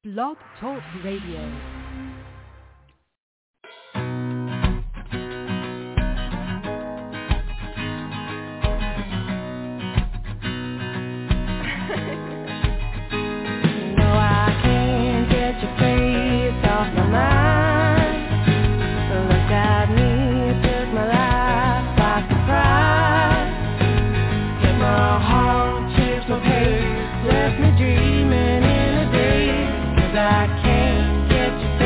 Blog Talk Radio. Dreaming in a day, 'cause I can't get you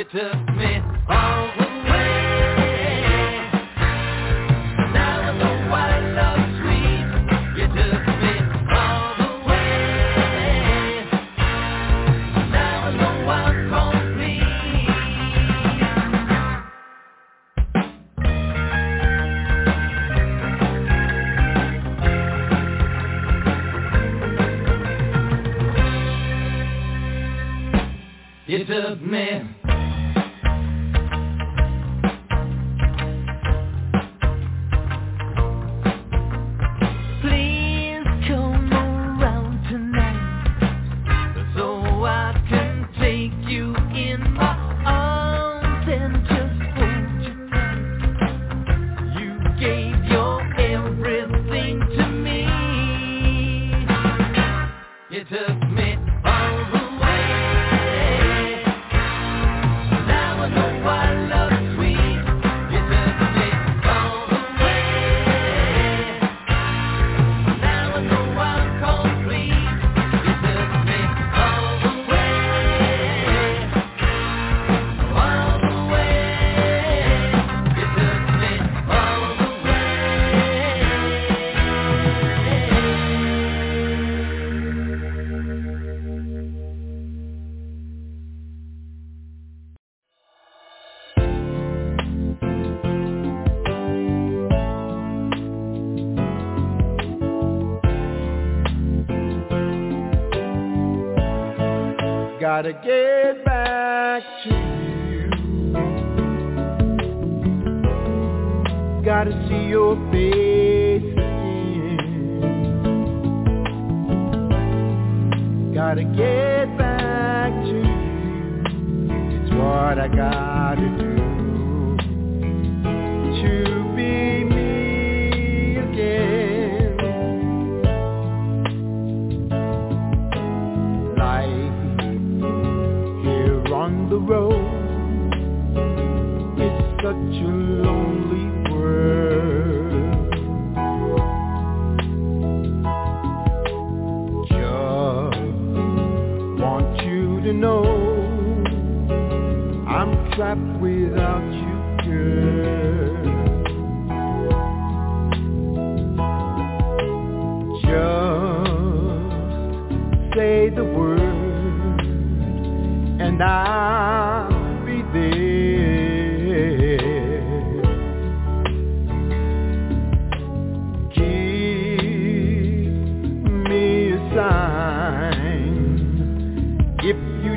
took me all the way. Now I know why love's sweet. You took me all the way. Now I know I'm complete. You took me. Please come around tonight, so I can take you in my arms and just hold you tight. You gave your everything to me. You took me all the way. Now I know why love's sweet. You took me all the way. Now I know I'm complete. You took me all the way. All the way. You took me all the way. Gotta get back to you. Gotta see your face again. Gotta get back to you. It's what I gotta do to be me again. Life here on the road, it's such a lonely world. Just want you to know I'm trapped without you, girl. Just say the word and I'll be there. Give me a sign if you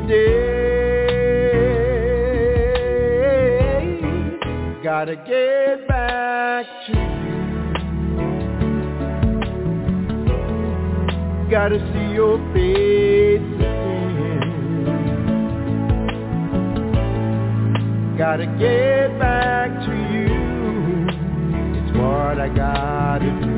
dare. Gotta get back to you. Gotta see your face again. Gotta get back to you. It's what I gotta do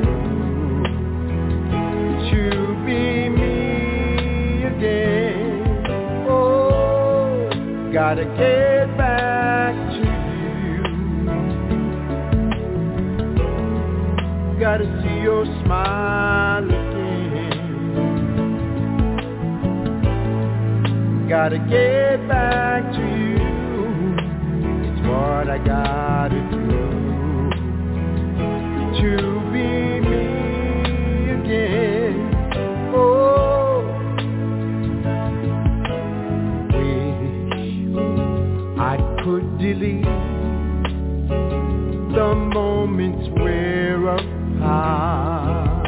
to be me again. Oh, gotta get back to you. Gotta see your smile again. Gotta get back to you. What I gotta do to be me again. Oh, wish I could delete the moments we're apart.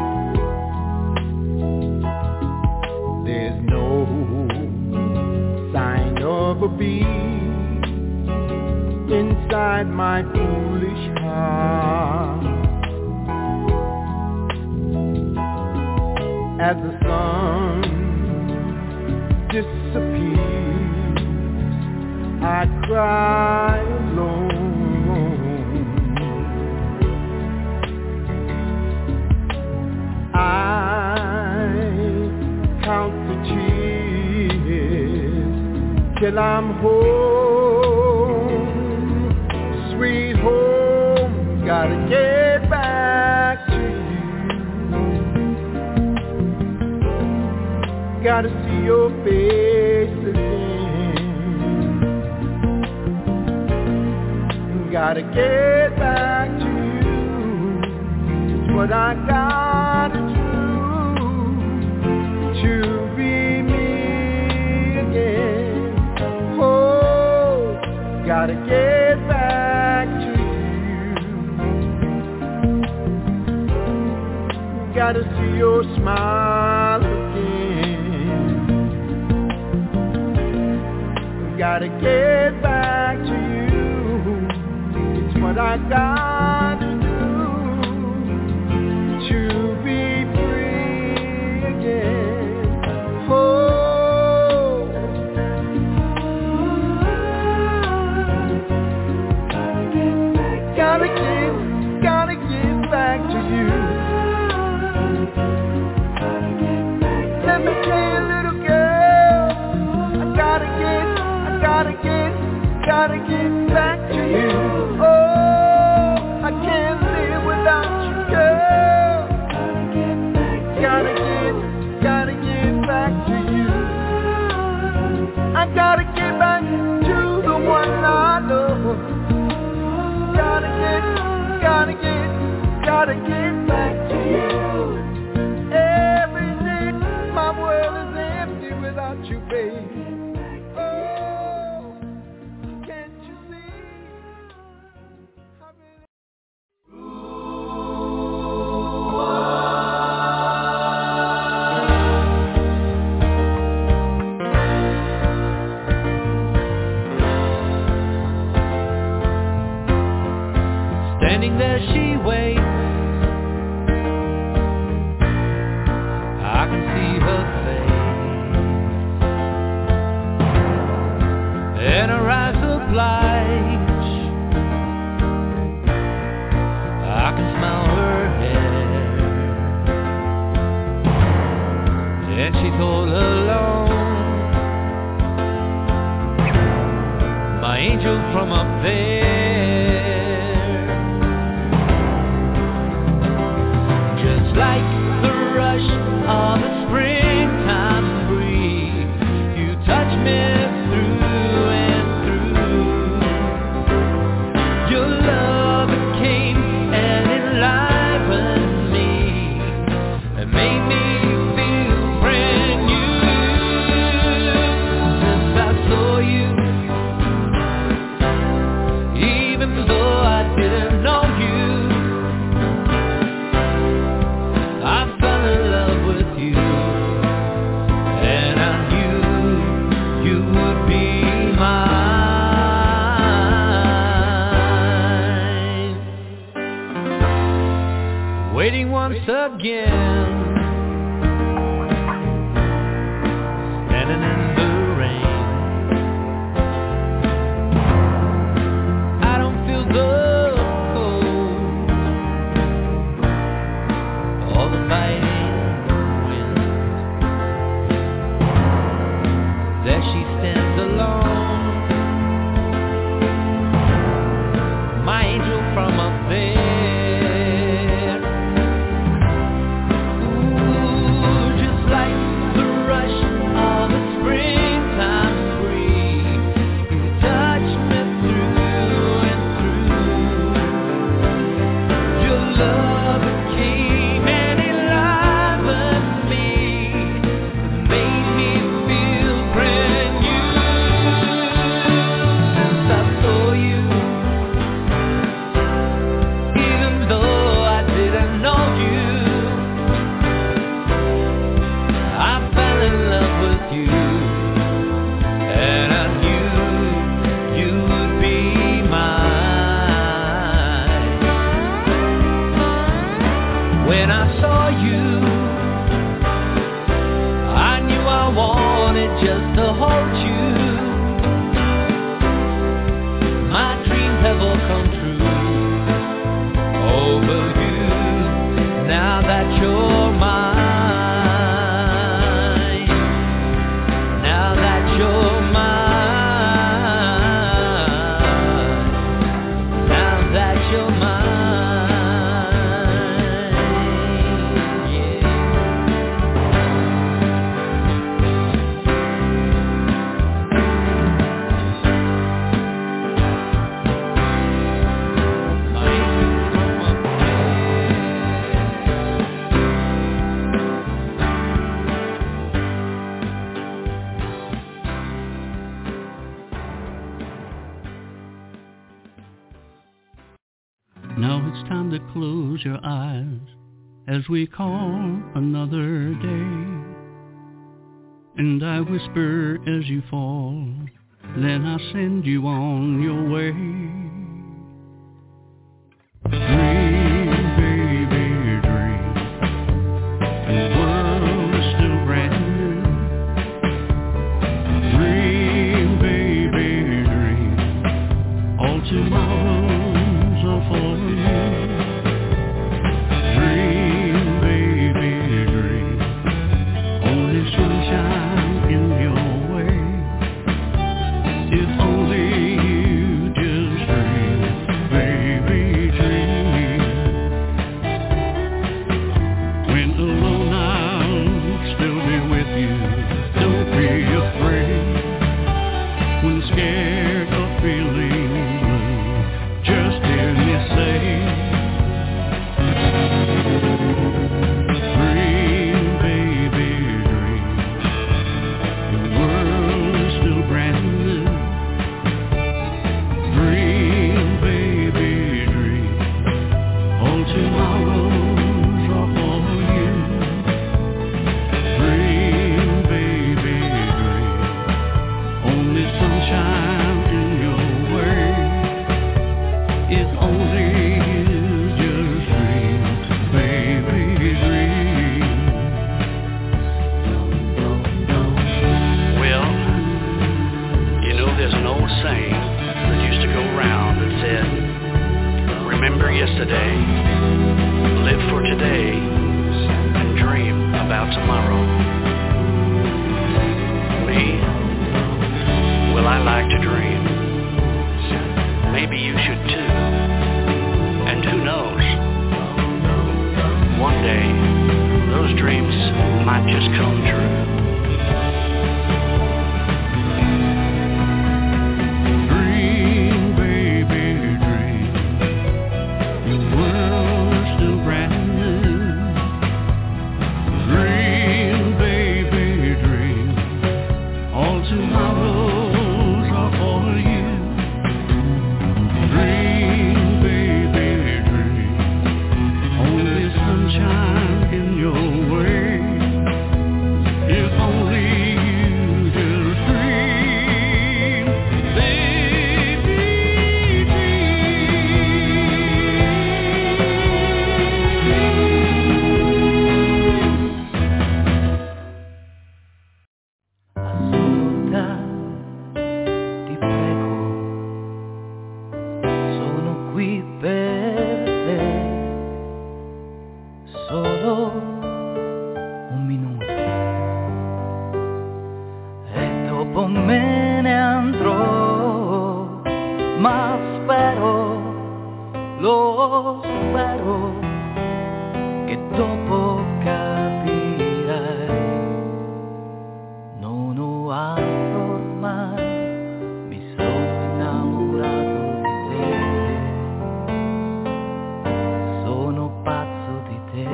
There's no sign of a beat inside my foolish heart. As the sun disappears, I cry alone. I count the tears till I'm home. Sweet home, gotta get back to you. Gotta see your face again. Gotta get back to you. It's what I gotta do to be me again. Oh, gotta get back to you. Gotta see your smile again. Gotta get back to you. What I gotta do to be free again. Oh, gotta get back to you. Let me tell you, little girl, I gotta get back to you. Oh, I can't live without you, girl. Gotta get back to you. I gotta get back to the one I love. Gotta get back to you. Every day my world is empty without you, baby. Standing there she waits, I can see her face, and her eyes look like I can smell her hair, and she's all alone, my angel from up there. Like the rush of a springtime breeze, you touch me through and through. Your love came and enlivened me and made me feel brand new. Since I saw you, even though I didn't know you, waiting once again, standing in the rain. I don't feel the cold or the biting wind. There she stands alone, my angel from up there. Now it's time to close your eyes as we call another day. And I whisper as you fall, then I send you on your way. Dream, baby, dream. The world is still brand new. Dream, baby, dream. All tomorrows are for you. Dream, baby, dream. Only sunshine in your way. If only you just dream, baby, dream. When alone I'll still be with you. Don't be afraid. When scared or feeling blue, just hear me say, dream, baby, dream. The world is still brand new. Dream, baby, dream. All tomorrows are for you. Dream, baby, dream. Only sunshine in your way. If only you just dream, baby, dream. Well, you know, there's an old saying that used to go round that said, remember yesterday, live for today, and dream about tomorrow. Me? Well, I like to dream. Maybe you should too. And who knows? One day, those dreams might just come true. Dream, baby, dream. The world is still brand new. Dream, baby, dream. All tomorrows are for you. Dream, baby, dream. Only sunshine in your way. If only you just dream, baby, Ascolta, ti prego, sono qui per te, solo un minuto, e dopo me ne andrò, ma spero, lo spero, che dopo capirai. Non ho altro ormai, mi sono innamorato di te, sono pazzo di te.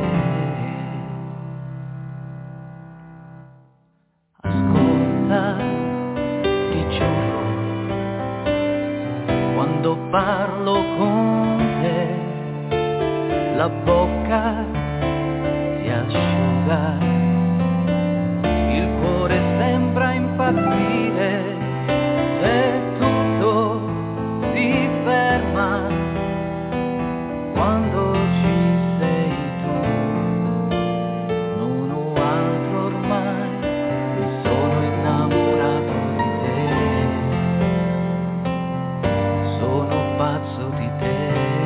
Ascolta, ti giuro, quando parlo con te, la bocca si asciuga. Il cuore sembra impazzire se tutto si ferma quando ci sei tu. Non ho altro ormai, mi sono innamorato di te, sono pazzo di te.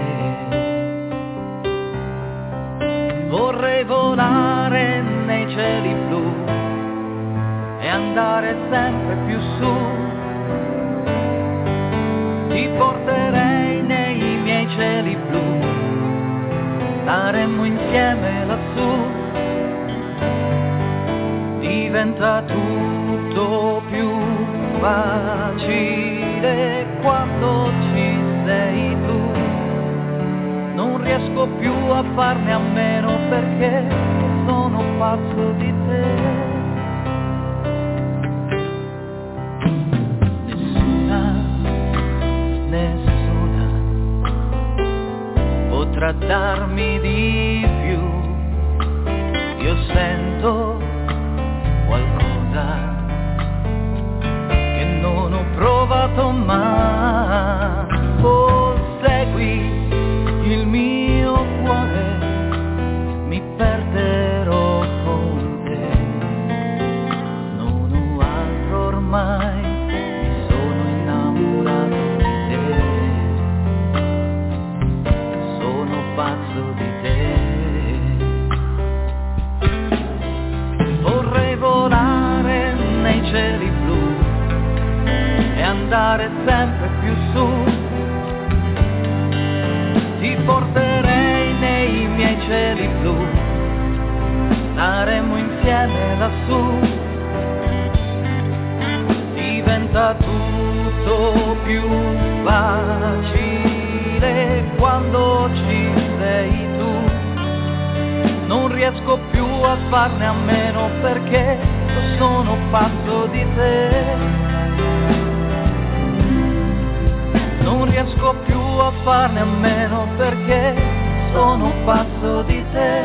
Vorrei volare nei cieli blu e andare sempre più su. Ti porterei nei miei cieli blu, staremmo insieme lassù. Diventa tutto più facile quando ci sei tu. Non riesco più a farne a meno perché sono pazzo di te. darmi di più. Io sento qualcosa che non ho provato mai. Oh, segui il mio cuore, mi perderò con te. Non ho altro ormai, mi sono innamorato di te. Sono pazzo di te. Vorrei volare nei cieli blu e andare sempre più su. Ti porterei nei miei cieli blu, staremo insieme lassù. Diventa tutto più facile quando ci sei tu. Non riesco più a farne a meno perché sono pazzo di te. Non riesco più a farne a meno perché sono pazzo di te.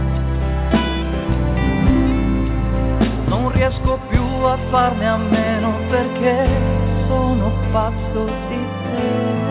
Non riesco più a farne a meno perché sono pazzo di te.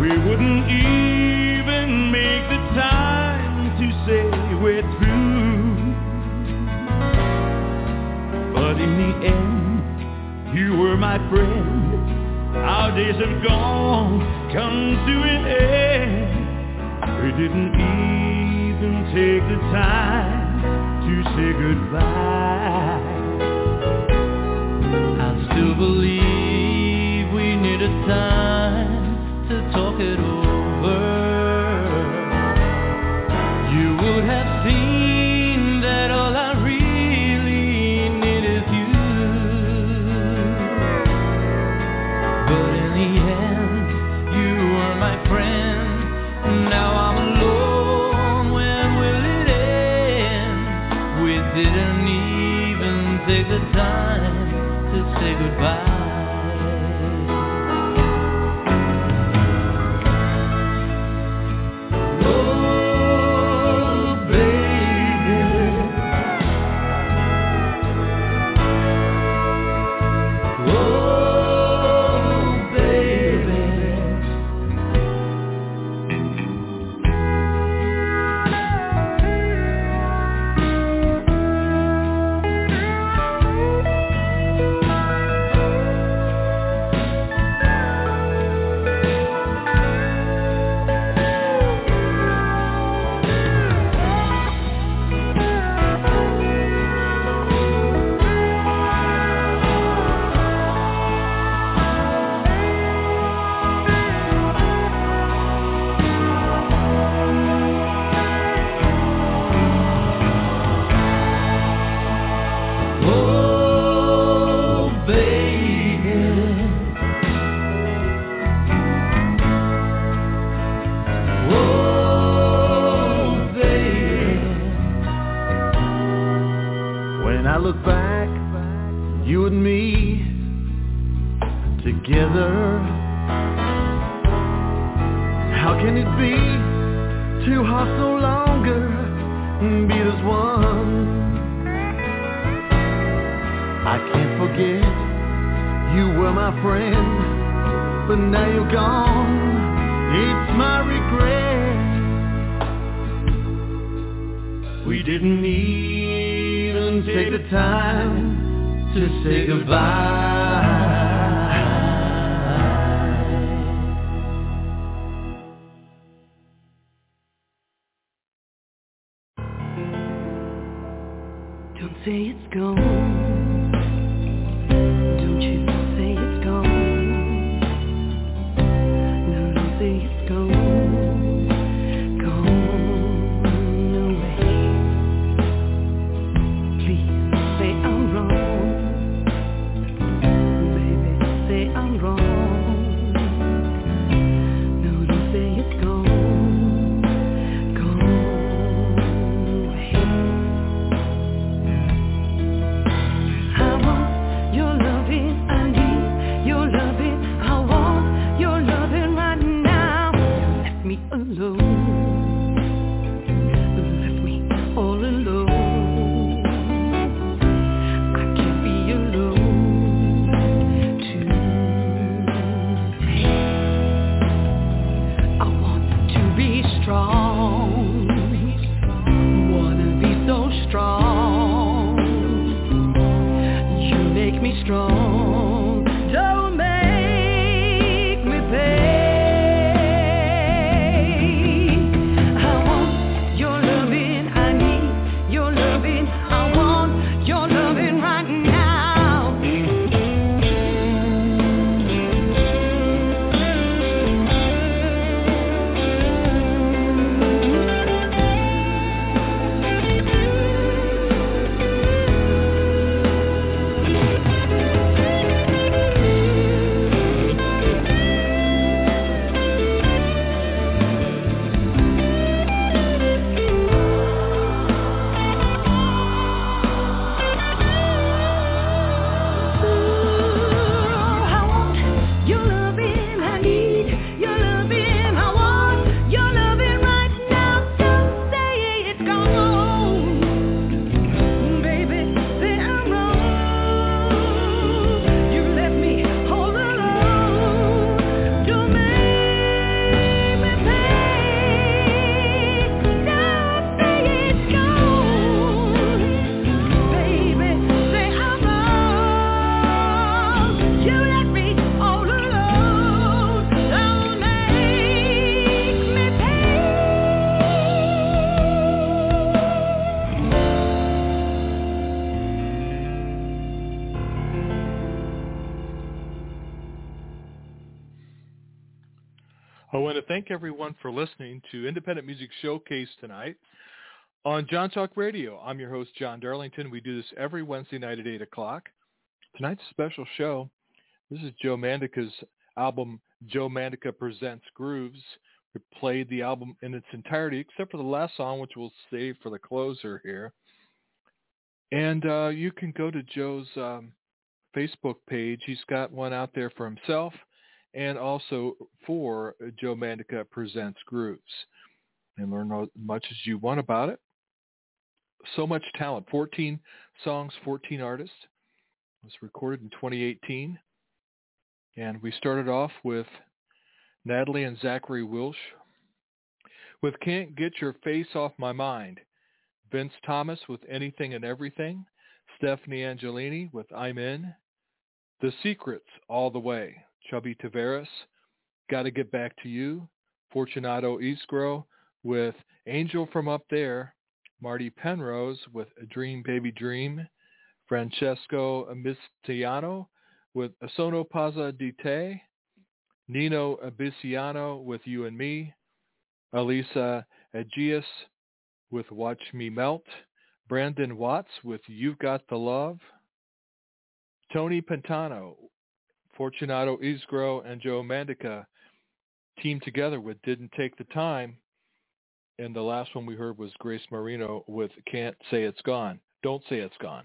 We wouldn't even make the time to say we're through. But in the end, you were my friend. Our days have gone, come to an end. We didn't even take the time to say goodbye. I still believe we needed time to talk it over. You would have seen that all I really need is you. But in the end, you were my friend. Now I'm alone. When will it end? We didn't even take the time to say goodbye. I want to thank everyone for listening to Independent Music Showcase tonight on John Talk Radio. I'm your host, John Darlington. We do this every Wednesday night at 8 o'clock. Tonight's special show, this is Joe Mandica's album, Joe Mandica Presents Grooves. We played the album in its entirety, except for the last song, which we'll save for the closer here. And you can go to Joe's Facebook page. He's got one out there for himself and also for Joe Mandica Presents Grooves, and learn as much as you want about it. So much talent, 14 songs, 14 artists. It was recorded in 2018. And we started off with Natalie and Zachary Wilsh with Can't Get Your Face Off My Mind. Vince Thomas with Anything and Everything. Stephanie Angelini with I'm In. The Secrets, All the Way. Chubby Tavares, Gotta Get Back to You. Fortunato Isgro with Angel from Up There. Marty Penrose with A Dream Baby Dream. Francesco Mistiano with Sono Pazza di Te. Nino Abisiano with You and Me. Elisa Agius with Watch Me Melt. Brandon Watts with You've Got the Love. Tony Pantano, Fortunato Isgro, and Joe Mandica teamed together with Didn't Take the Time. And the last one we heard was Grace Marino with Can't Say It's Gone. Don't Say It's Gone.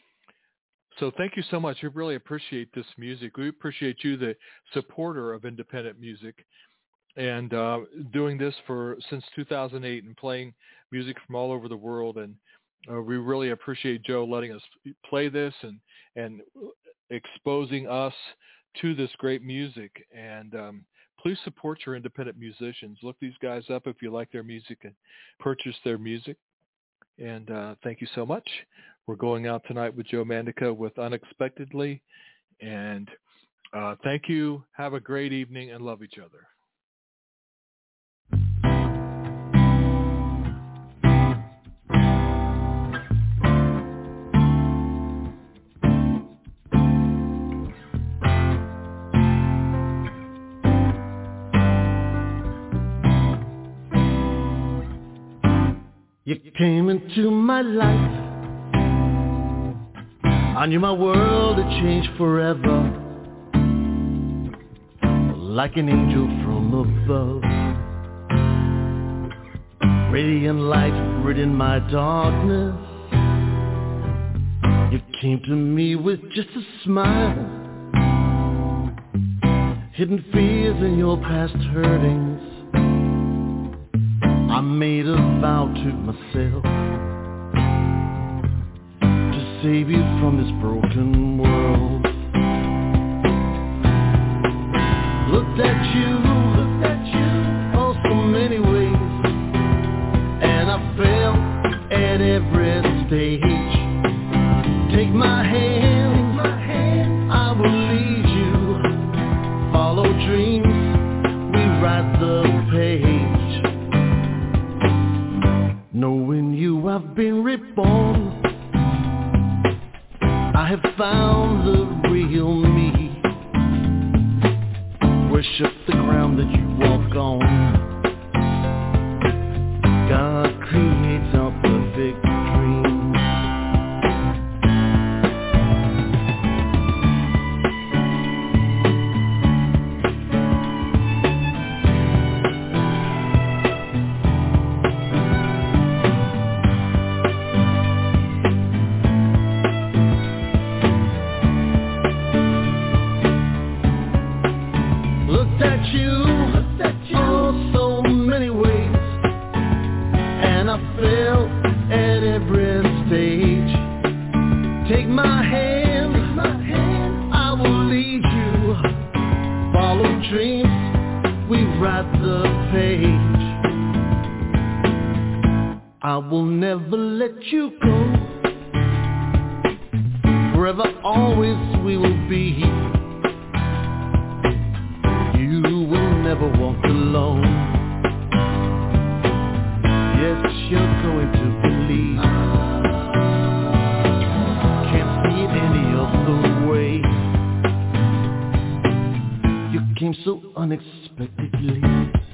So thank you so much. We really appreciate this music. We appreciate you, the supporter of independent music, and doing this since 2008 and playing music from all over the world. And we really appreciate Joe letting us play this and exposing us to this great music. And please support your independent musicians. Look these guys up if you like their music and purchase their music. And thank you so much. We're going out tonight with Joe Mandica with Unexpectedly. And thank you. Have a great evening and love each other. You came into my life. I knew my world had changed forever, like an angel from above. Radiant light rid in my darkness. You came to me with just a smile. Hidden fears in your past hurtings. I made a vow to myself to save you from this broken world. Looked at you, oh so many ways, and I fell at every stage. Take my hand, I will lead you. Follow dreams, we write the page. Knowing you, I've been reborn. I have found the real me. Worship the ground that you walk on. God creates our perfect dreams. I will never let you go. Forever, always we will be. You will never walk alone. Yes, you're going to believe. Can't see it any other way. You came so unexpectedly. sleep.